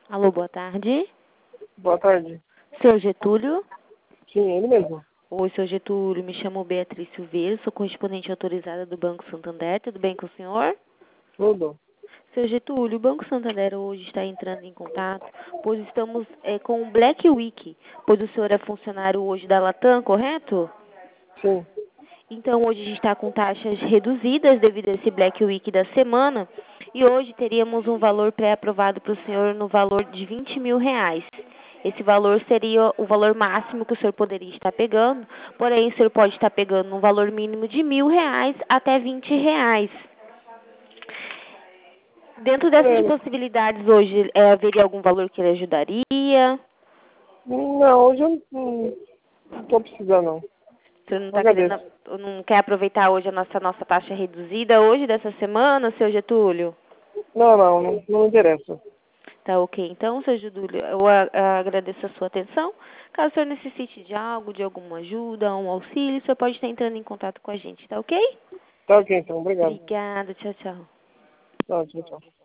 Alô, boa tarde. Boa tarde. Seu Getúlio? Sim, ele mesmo. Oi, seu Getúlio. Me chamo Beatriz Silveira, sou correspondente autorizada do Banco Santander. Tudo bem com o senhor? Tudo. Seu Getúlio, o Banco Santander hoje está entrando em contato, pois estamos com o Black Week, pois o senhor é funcionário hoje da Latam, correto? Sim. Então, hoje a gente está com taxas reduzidas devido a esse Black Week da semana. E hoje teríamos um valor pré-aprovado para o senhor no valor de R$ 20.000. Esse valor seria o valor máximo que o senhor poderia estar pegando. Porém, o senhor pode estar pegando um valor mínimo de R$ 1.000 até R$ 20. Dentro dessas É, possibilidades hoje, haveria algum valor que ele ajudaria? não, hoje eu não tô precisando, não. O senhor não está querendo, Agradeço. não quer aproveitar hoje a nossa taxa reduzida hoje dessa semana, seu Getúlio? Não me interessa. Tá ok. Então, seu Getúlio, eu agradeço a sua atenção. Caso o senhor necessite de algo, de alguma ajuda, um auxílio, o senhor pode estar entrando em contato com a gente, tá ok? Tá ok, então. Obrigado. Obrigada. Tchau, tchau. Tchau, tchau, tchau.